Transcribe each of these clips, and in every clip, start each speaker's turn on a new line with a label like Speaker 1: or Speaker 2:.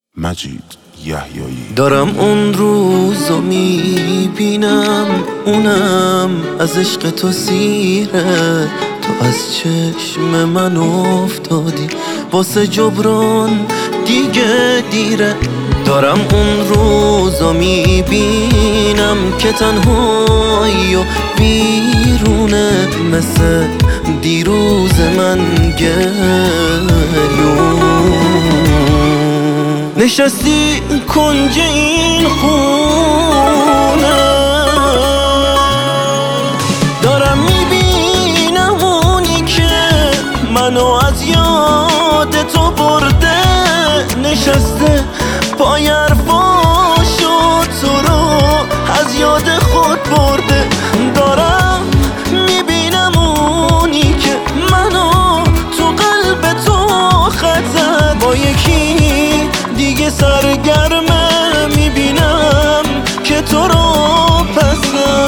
Speaker 1: مجید یحیایی.
Speaker 2: دارم اون روزو میبینم، اونم از عشق تو سیره. تو از چشم من افتادی، واسه جبران دیگه دیره. دارم اون روزو میبینم که تنهایی و بیرونه، مثل دیروز من نشستی کنج این خونه. دارم میبینم اونی که منو از یاد تو برده، نشسته پای حرفاشو تو رو از یاد خود برده. دارم میبینم اونی که منو تو قلب تو خط زد، با یکی دیگه سرگرمه، میبینم که تو رو پس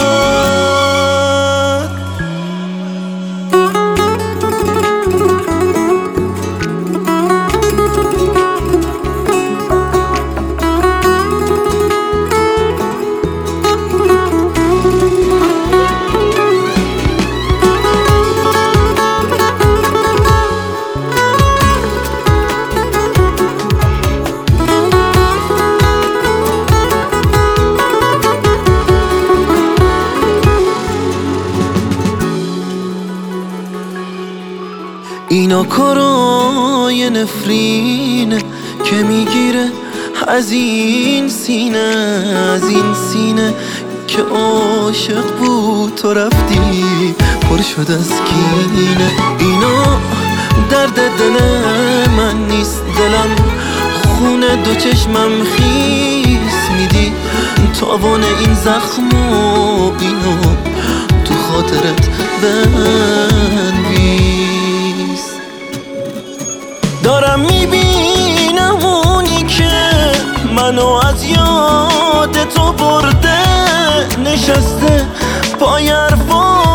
Speaker 2: اینا کارای نفرینه که میگیره از این سینه، از این سینه که عاشق بود تو رفتی، پر شد از کینه. اینا درد دل من نیست، دلم خونه دو چشمم خیس میدی، تاوان این زخم و اینو تو خاطرت بنویس. دارم میبینم اونی که منو از یاد تو برده، نشسته پای حرفا